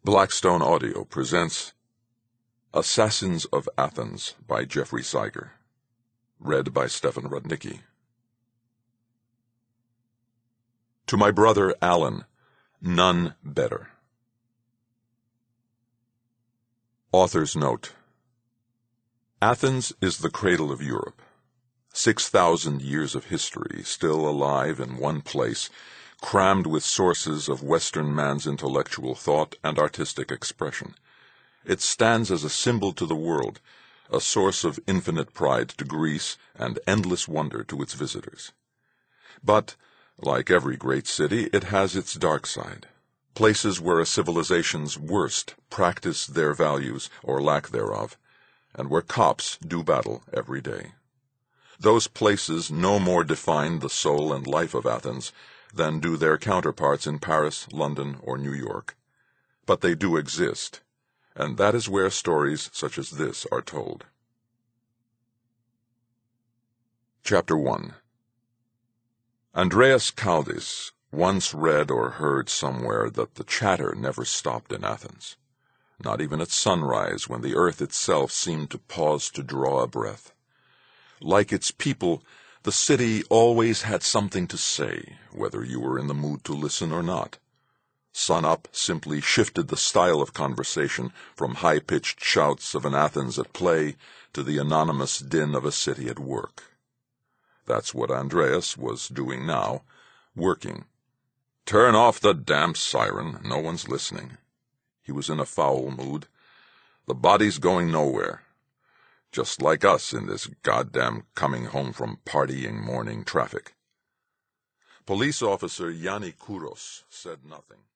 Blackstone Audio presents Assassins of Athens by Jeffrey Saiger. Read by Stefan Rudnicki. To my brother Alan, none better. Author's note. Athens is the cradle of Europe. 6,000 years of history still alive in one place, crammed with sources of Western man's intellectual thought and artistic expression. It stands as a symbol to the world, a source of infinite pride to Greece and endless wonder to its visitors. But, like every great city, it has its dark side, places where a civilization's worst practice their values or lack thereof, and where cops do battle every day. Those places no more define the soul and life of Athens than do their counterparts in Paris, London, or New York. But they do exist, and that is where stories such as this are told. Chapter 1. Andreas Chaldis once read or heard somewhere that the chatter never stopped in Athens, not even at sunrise when the earth itself seemed to pause to draw a breath. Like its people, the city always had something to say, whether you were in the mood to listen or not. Sun-up simply shifted the style of conversation from high-pitched shouts of an Athens at play to the anonymous din of a city at work. That's what Andreas was doing now, working. Turn off the damn siren, no one's listening. He was in a foul mood. The body's going nowhere. Just like us in this goddamn coming home from partying morning traffic. Police officer Yanni Kouros said nothing.